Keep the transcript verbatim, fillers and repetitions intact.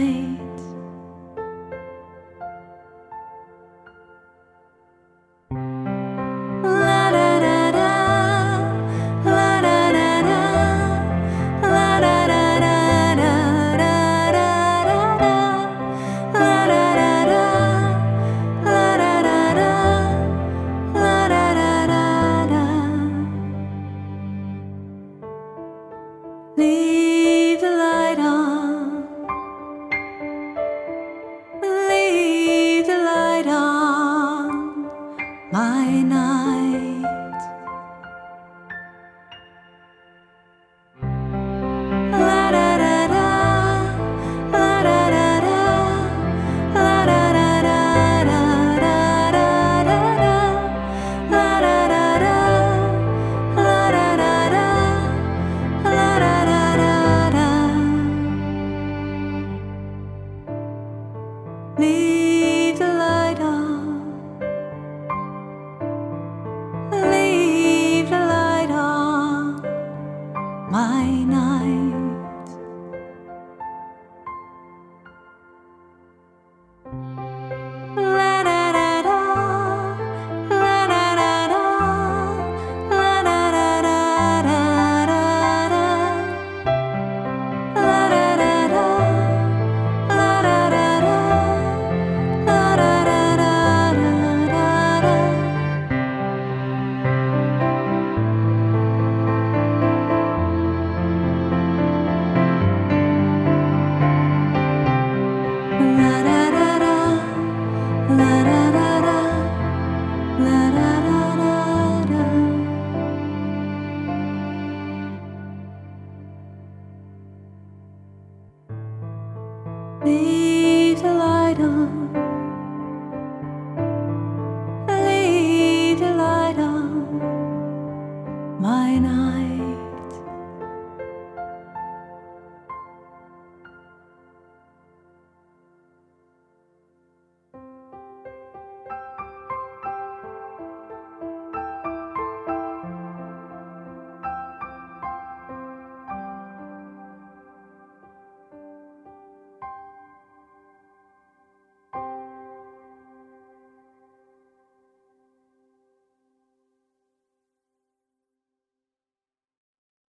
night. La da da da, la da da da, la da da da da da da da, la da da da, la da da da, la da da da da. Leave the light on. Leave the light on my night. La da da da, la da da da, la da da da da da da da, la da da da, la da da da, la da da da da. Leave the light on. Leave the light on my night. La da da da, la da da da, la da da da da da da, la da da da, la da da da, la da da da da da. La da da da, la da da da, la da da da da. Leave the light on.